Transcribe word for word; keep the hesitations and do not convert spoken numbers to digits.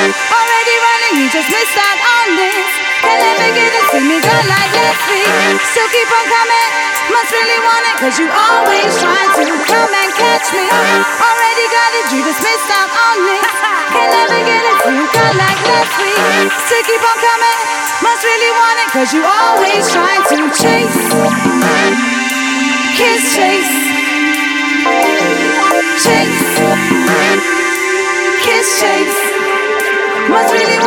Already running, you just missed out on this. Can never get it, see me girl like last week. Still keep on coming, must really want it, cause you always try to come and catch me. Already got it, you just missed out on this. Can never get it, see me girl like last week. Still keep on coming, must really want it, cause you always try to chase. Kiss chase. Chase. Kiss chase. Must really